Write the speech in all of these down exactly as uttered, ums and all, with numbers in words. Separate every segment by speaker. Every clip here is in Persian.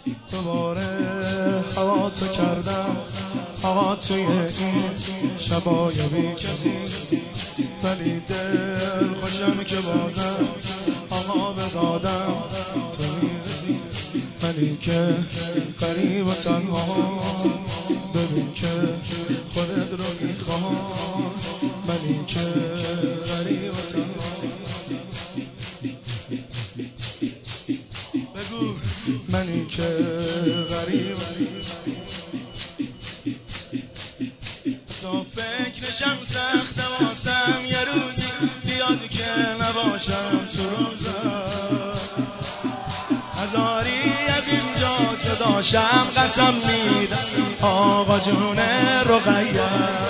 Speaker 1: دوباره هوا تو کردم هوا توی این شبای بی کسی، ولی دل خوشم که بازم آقا بدادم تو میرسی. منی که غریب و تنها، ببین که خودت رو میخوام. منی که غریب و تنها، بگو منی که غریب. تا فکرشم سخته واسم یه روزی بیاد که نباشم تو روزم. هزاری از اینجا جداشم قسم میدم آقا جون رقیه.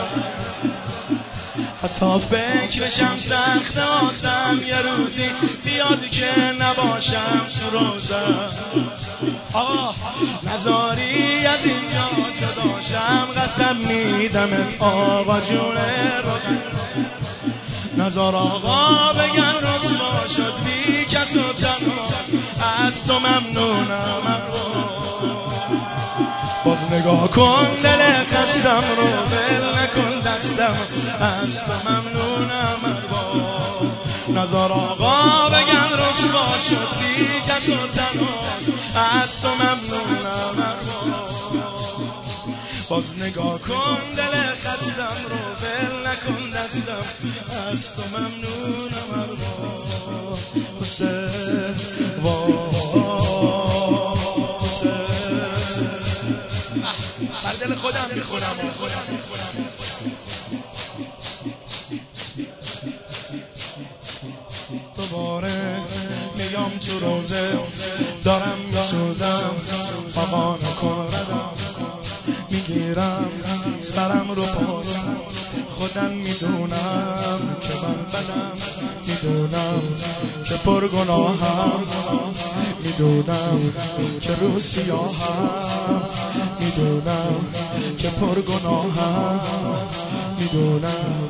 Speaker 1: حتی فکرشم سخته واسم یه روزی بیاد که نباشم تو روزم. آقا نزاری از اینجا جداشم قسم میدمت آقا جون رقیه. نزار آقا بگن رسوا شد بی کس و تنها، از تو ممنونم آقا. باز نگاه کن دل خستم رو ول نکن دستم، از تو ممنونم آقا. نزار آقا بگن رسوا شد بی کس و تنها، از تو ممنونم آقا. باز نگاه کن دل خستم رو ول نکن دستم، از تو ممنونم آقا. حسین وای حسین، بر دل خودم میخورم دوباره میام تو روزه دارم میسوزم آقا نکن ردم. میگیرم سرم رو پارم خودم میدونم که من بدم، میدونم که پرگناهم، میدونم که رو سیاهم، میدونم که پرگناهم، میدونم.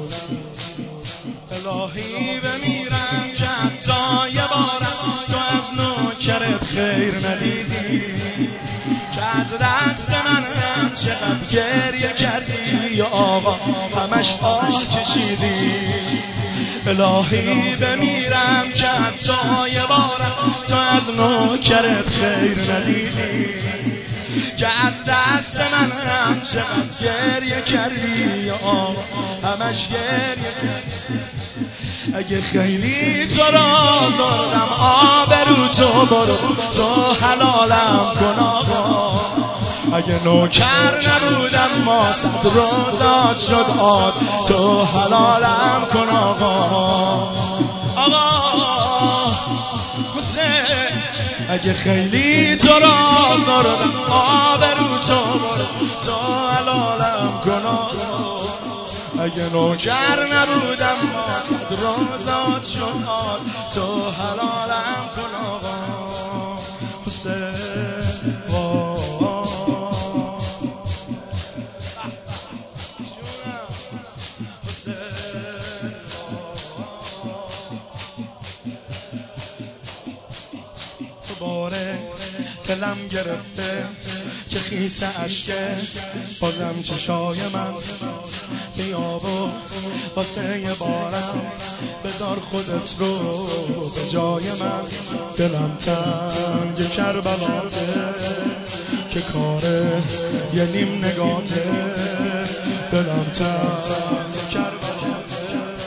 Speaker 1: الهی بمیرم که حتی یه بارم تو از نوکرت خیر ندیدی، که از دست من هم چقدر گریه کردی یا آقا همش آه کشیدی. الهی بمیرم که حتی یه بارم تو از نوکرت خیر ندیدی، که از دست من هم چقدر گریه کردی یا آقا همش گریه کردی. اگه خیلی تو را آزردم آبرو تو برو تو حلالم کن آقا. اگه نوکر نبودم ما صد روزات شد عاد تو حلالم کن آقا. آقا حسین اگه خیلی تو را آزردم آبرو تو برو تو حلالم کن آقا. اگه نوکر نبودم ما صد روزات شد عاد تو حلالم کن آقا. حسین دوباره دلم گرفته که خیس عشقه بازم چشای من بیاب و واسه یه بارم بذار خودت رو به جای من. دلم تنگ کربلاته که کاره یه نیم نگاته، دلم تنگ کربلاته.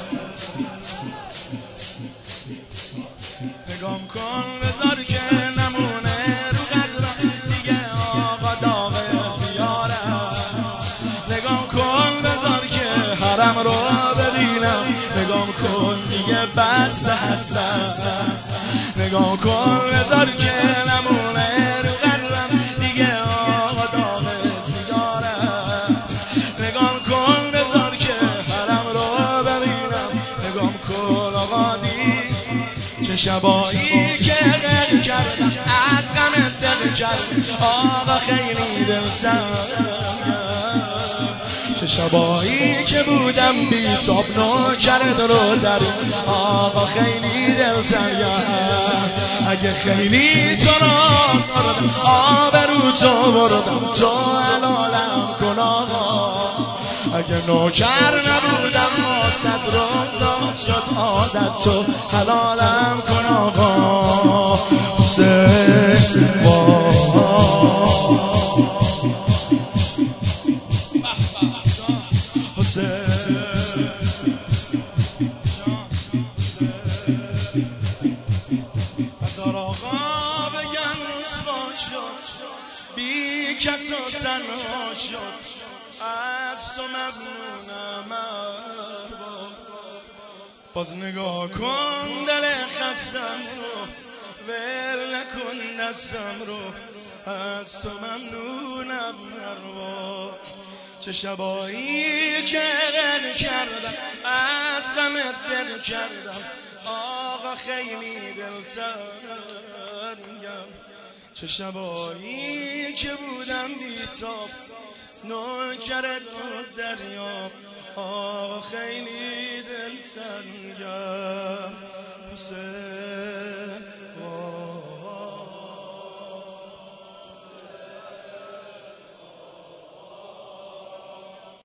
Speaker 1: نگام کن بذار که نمونه رو قدرم دیگه آقا داغ سیارم. نگام کن بذار که حرم رو ببینم، نگام کن دیگه بس هستم. نگام کن بذار که نمونه رو قدرم دیگه آقا داغ سیارم. نگام کن بذار که حرم رو ببینم، نگام کن آقا چه شبایی که غیر کردم از غم دل کردم آقا خیلی دلتنگم. چه شبایی که بودم بی تاب نوکرت رو در آقا خیلی دلتنگم اگه خیلی تو را بردم آبرو تو بردم تو حلالم کن آقا اگه نوکر نبودم ما صد روزا شد عادت تو حلالم کن آقا حسین با هزار آقا بگن رسوا شد بی کس و تنها شد از تو ممنونم ارباب باز نگاه کن دل خستم رو ول نکن دستم رو از تو ممنونم ارباب چه شبایی که غل کردم از غمت دل کردم آقا خیلی دلتنگم چه شبایی که بودم بیتاب نوکرت رو دریا آقا خیلی دلتنگم